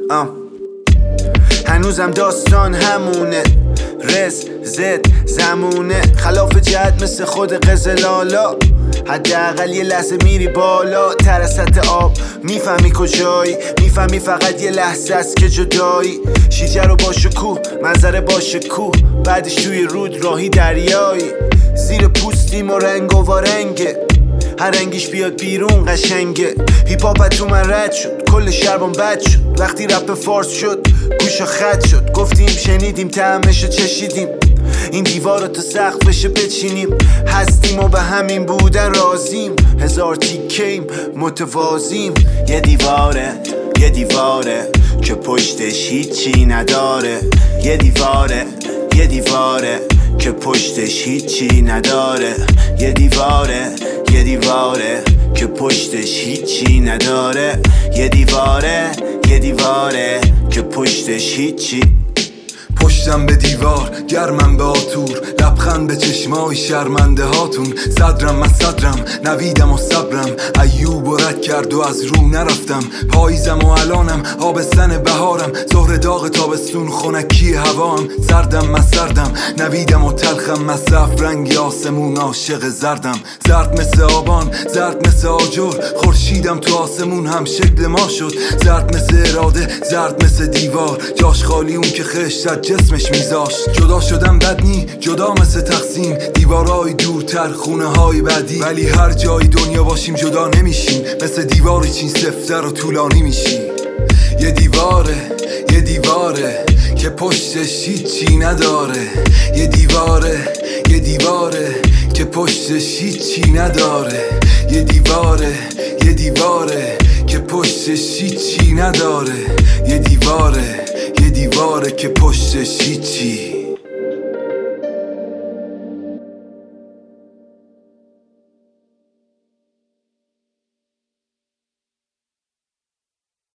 هنوزم داستان همونه، رز زد زمونه، خلاف جهت مثل خود قزلالا، حداقل یه لحظه میری بالا تر از سطح آب، میفهمی کجایی، میفهمی فقط یه لحظه است که جدایی، شیجه رو با شکوه منظره با شکوه، بعدش توی رود راهی دریایی، زیر پوستیم و رنگ و وارنگه، هر رنگیش بیاد بیرون قشنگه، هیپ هاپ تو من رد شد، کل شربم بد شد، وقتی رپ فارس شد گوشا خط شد، گفتیم شنیدیم طعمشو چشیدیم، این دیوار رو تا سقفش بچینیم، هستیم و به همین بودن رازیم، هزار تیکیم متوازیم، یه دیواره که پشتش هیچی نداره، یه دیواره که پشتش هیچی نداره، یه دیواره که پشتش هیچی نداره، یه دیواره که پشتش هیچی. پشتم به دیوار گرمم به آتور، لبخند به چشمای شرمنده هاتون، صدرم از صدرم نویدم و صبرم، ایوب و رد کرد و از رو نرفتم، پاییزم و الانم آبستن بهارم، ظهر داغ تابستون خنکی هوام، سردم از سردم نویدم و تلخم، از صف رنگ آسمون عاشق زردم، زرد مثل آبان زرد مثل آجر، خورشیدم تو آسمون هم شکل ما شد، زرد مثل اراده زرد مثل دیوار، جاش خالی اون که خشت جسمش میذاشت، جدا شدم بد نی جدا مثل تقسیم، دیوارای دورتر خونه های بعدی، ولی هر جای دنیا باشیم جدا نمیشیم، مثل دیواری چین سفتر و طولانی میشیم، یه دیواره که پشتش هیچی نداره، یه دیواره که پشتش هیچی نداره، یه دیواره که پشتش هیچی نداره، یه دیواره که پشتش هیچی